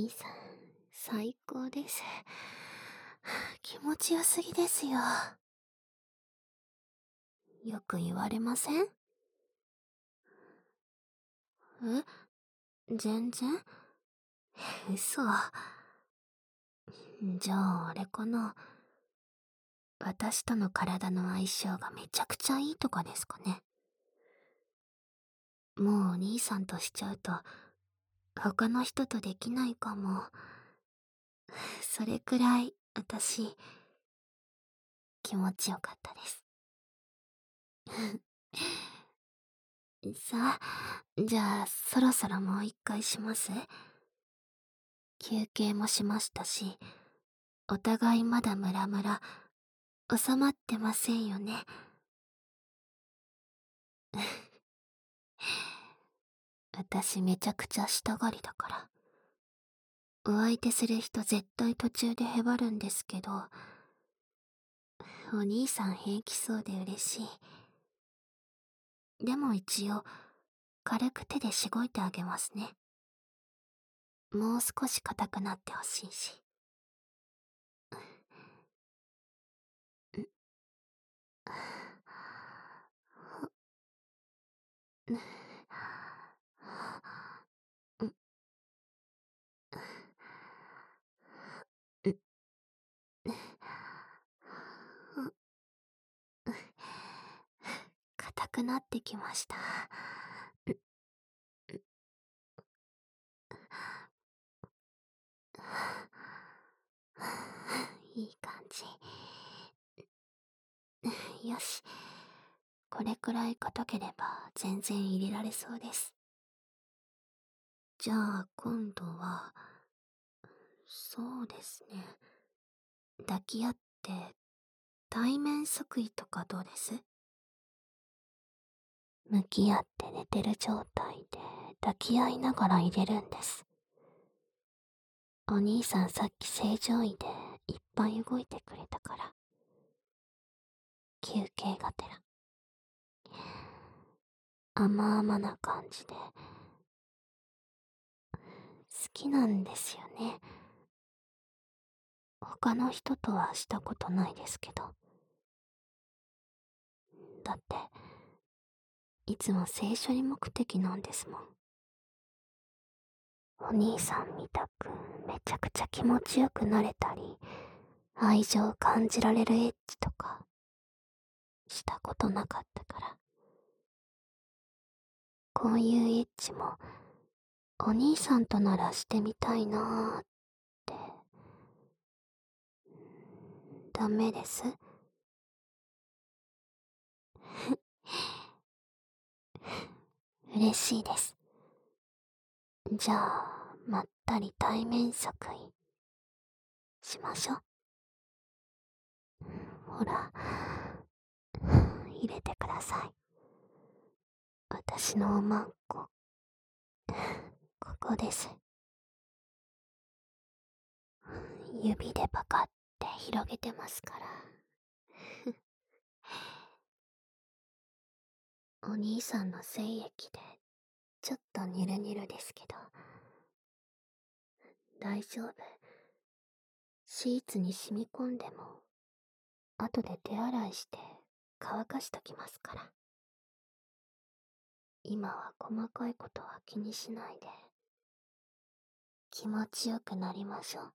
兄さん、最高です。気持ちよすぎですよ。よく言われません？全然？嘘。じゃああれかな。私との体の相性がめちゃくちゃいいとかですかね。もうお兄さんとしちゃうと、他の人とできないかも。それくらい、私、気持ちよかったです。さあ、じゃあ、そろそろもう一回します？休憩もしましたし、お互いまだムラムラ、収まってませんよね。私めちゃくちゃしたがりだから。お相手する人絶対途中でへばるんですけど、お兄さん平気そうで嬉しい。でも一応、軽く手でしごいてあげますね。もう少し硬くなってほしいし。硬くなってきました。いい感じ。よし。これくらい硬ければ全然入れられそうです。じゃあ今度は、そうですね。抱き合って対面即位とかどうです？向き合って寝てる状態で抱き合いながら入れるんです。お兄さんさっき正常位でいっぱい動いてくれたから。休憩がてら。甘々な感じで。好きなんですよね。他の人とはしたことないですけど。だって、いつも性処理目的なんですもん。お兄さんみたくめちゃくちゃ気持ちよくなれたり、愛情を感じられるエッチとか、したことなかったから。こういうエッチも、お兄さんとならしてみたいなーって。ダメです？嬉しいです。じゃあ、まったり対面即位しましょう。ほら、入れてください。私のおまんこ、ここです。指でパカって広げてますから。お兄さんの精液で、ちょっとニュルニュルですけど。大丈夫。シーツに染み込んでも、後で手洗いして乾かしときますから。今は細かいことは気にしないで、気持ちよくなりましょう。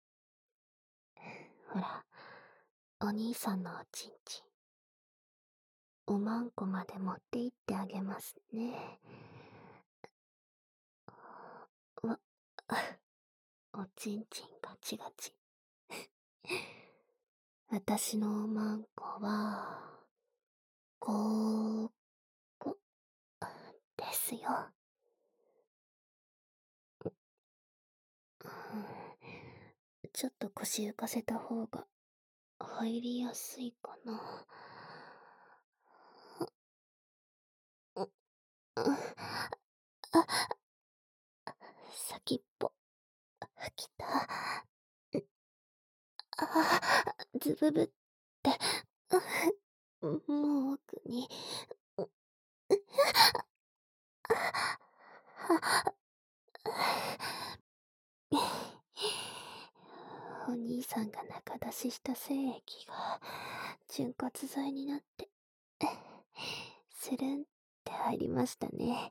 ほら、お兄さんのおちんちん、おまんこまで持って行ってあげますね。わ、おちんちんガチガチ。私のおまんこは、ここ、ですよ。ちょっと腰浮かせた方が入りやすいかな。先っぽ、きた。ズブブって、もう奥に。 しした精液が潤滑剤になって、スルンって入りましたね。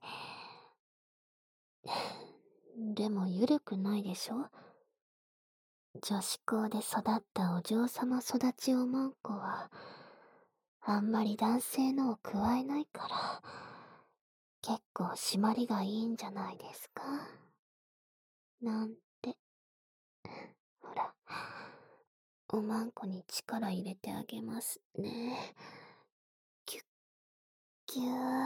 でもゆるくないでしょ？女子校で育ったお嬢様育ちおまんこは、あんまり男性のを加えないから、結構締まりがいいんじゃないですか？なんて。ほら、おまんこに力入れてあげますね。キュッキュ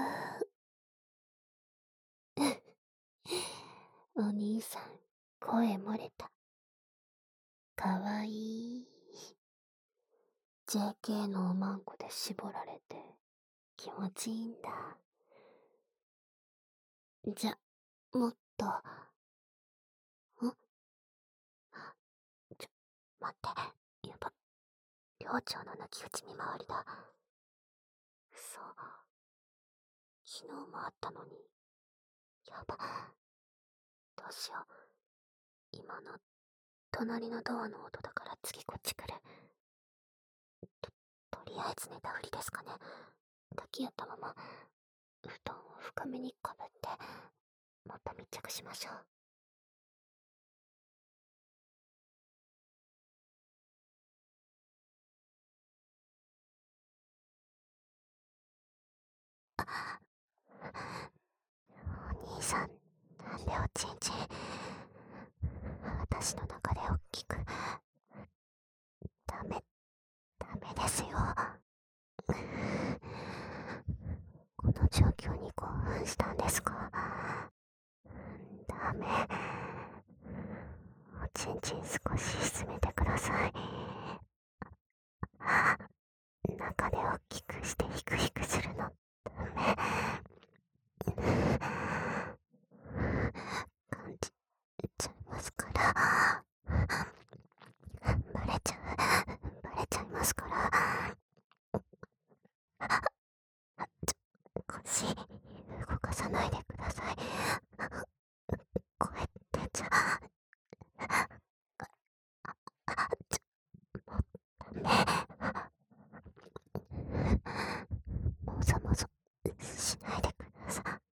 ー。お兄さん、声漏れた。かわいい。JK のおまんこで絞られて気持ちいいんだ。じゃ、もっと。待って、やば。寮長の抜き打ち見回りだ。そう。昨日もあったのに。やば。どうしよう。今の、隣のドアの音だから次こっち来る。とりあえず寝たふりですかね。抱き合ったまま、布団を深めにかぶって、もっと密着しましょう。お兄さん、なんでおちんちん、私の中で大きく。ダメですよ。この状況に興奮したんですか？ダメ。おちんちん少し沈めてください。中で大きくしてヒクヒクするのダメ。感じちゃいますから。バレちゃいますから。腰動かさないでください。声出ちゃもぞもぞしないでください。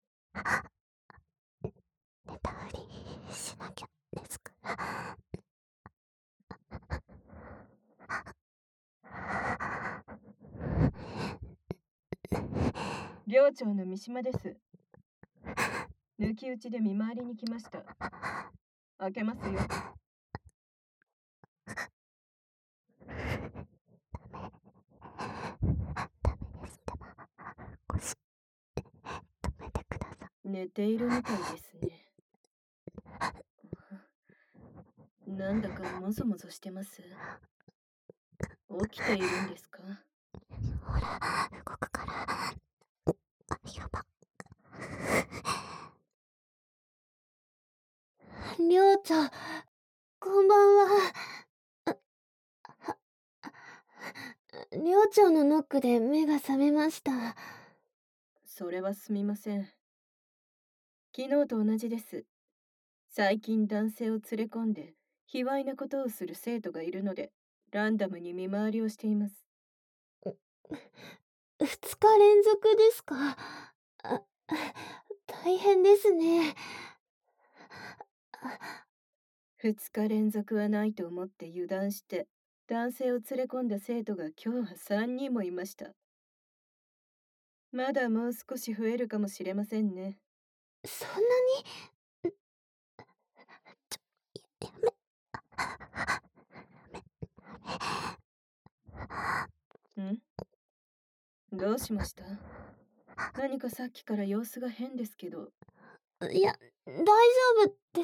寝たふりしなきゃですから。 寮長の三島です。抜き打ちで見回りに来ました。開けますよ。 ダメですってば。腰止めてください。 寝ているみたいですね。なんだかもぞもぞしてます。起きているんですか？ ほら、動くから。やば。寮長、こんばんは。寮長のノックで目が覚めました。 それはすみません。昨日と同じです。最近男性を連れ込んで卑猥なことをする生徒がいるので、ランダムに見回りをしています。 2日連続ですか？大変ですね。 2日連続はないと思って油断して、男性を連れ込んだ生徒が今日は3人もいました。まだもう少し増えるかもしれませんね。 そんなに？やめ。 どうしました？何かさっきから様子が変ですけど。 いや、大丈夫です。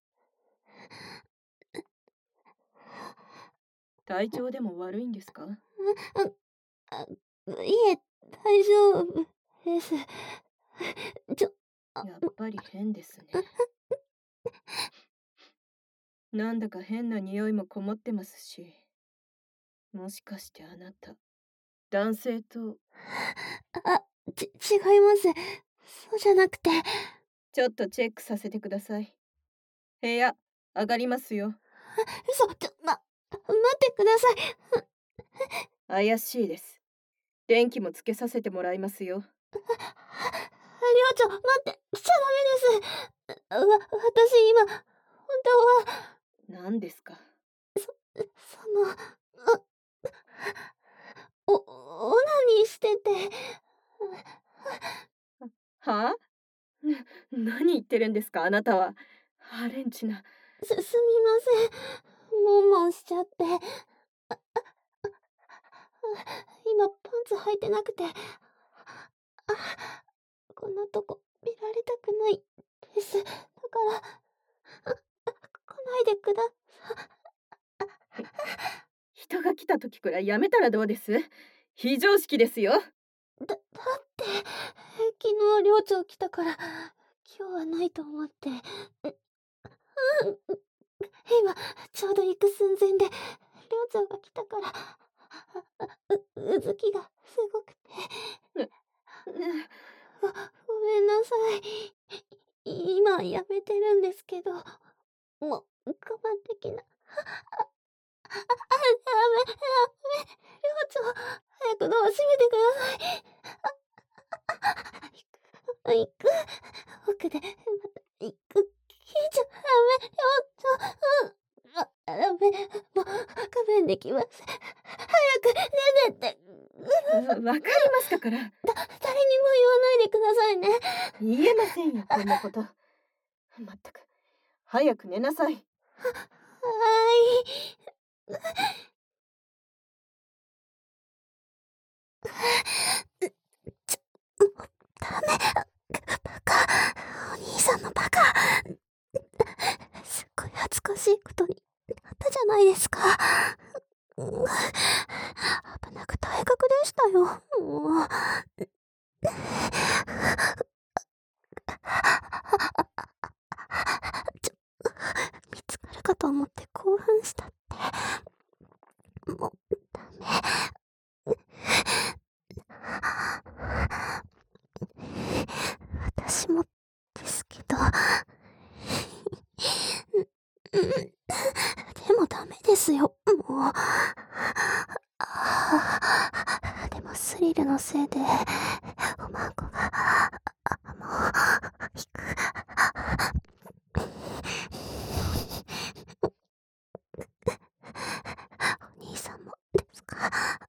体調でも悪いんですか？ いえ、大丈夫です。 やっぱり変ですね。なんだか変な匂いもこもってますし。もしかしてあなた、男性と。 違います。そうじゃなくて。 ちょっとチェックさせてください。部屋、上がりますよ。 嘘、 ってください。 怪しいです。電気もつけさせてもらいますよ。 寮長、待って、来ちゃダメです。私今、本当は、 何ですか？ あ、オナニーしてて。 はあ？何言ってるんですか、あなたは。ハレンチな。 すみません。もんもんしちゃって。今パンツ履いてなくて。こんなとこ見られたくないです。だから、来ないでくだ人が来た時くらいやめたらどうです？非常識ですよ。 だって昨日寮長来たから今日はないと思って。今ちょうど行く寸前で寮長が来たからうずきがすごくて。ごめんなさい。今やめてるんですけど、もう我慢できな。ダメ、寮長、早くドア閉めてください。行く。奥で、また行く。ダメ、寮長。ダメ、もう、勘弁できません。早く出てって。 わかりましたから。 誰にも言わないでくださいね。 言えませんよ、こんなこと。まったく、早く寝なさい。 ダメ。バカ。お兄さんのバカ。すっごい恥ずかしいことになったじゃないですか。危なく退学でしたよ。もう。見つかるかと思って興奮したって。もう、ダメ。私もですけど。でもダメですよ、もう。でもスリルのせいで、おまんこが、もう、引く。お兄さんもですか？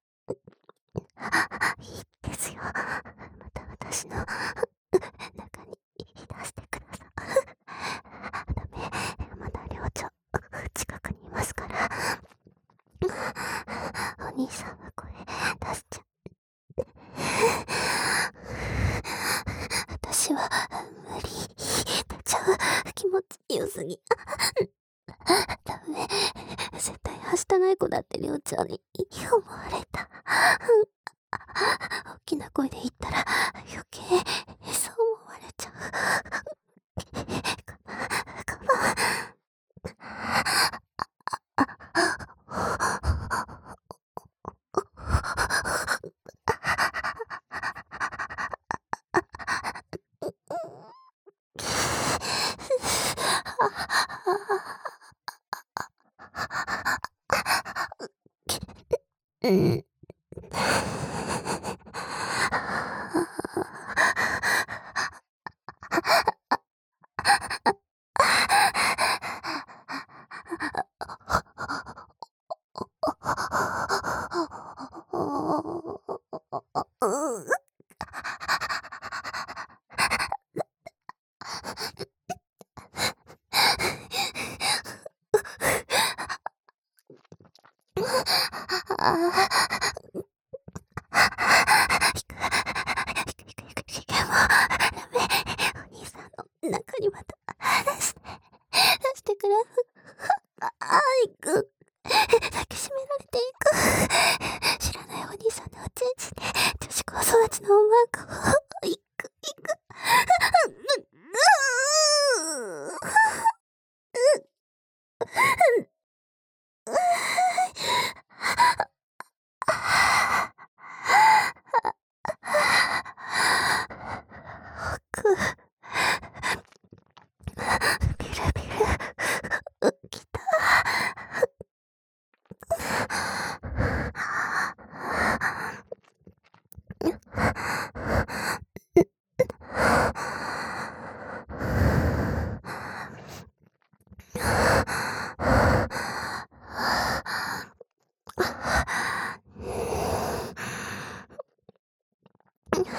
いいですよ。また私の中に出してください。ダメ、まだ寮長近くにいますから。お兄さんは声出しちゃう。私は無理。出ちゃう。気持ちよすぎ。ダメ。絶対はしたない子だって寮長に思われた。大きな声で言ったら余計そう思われちゃう。カバン。うん。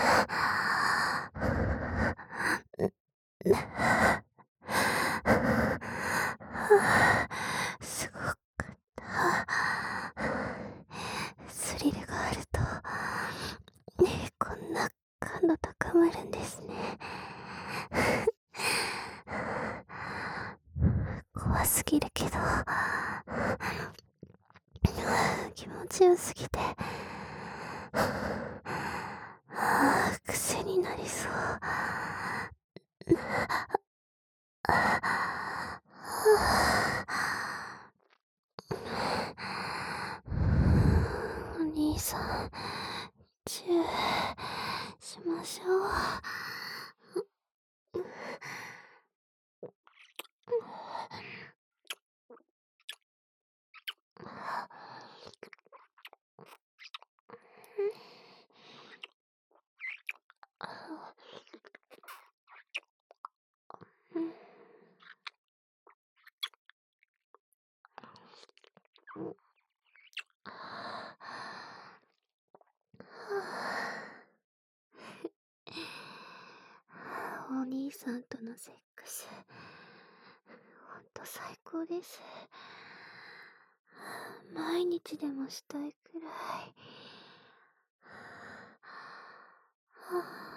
すごかった。スリルがあると、こんな感度高まるんですね。怖すぎるけど、気持ちよすぎて、癖になりそう。お兄さん、チューしましょう。お兄さんとのセックス、ほんと最高です。毎日でもしたいくらい。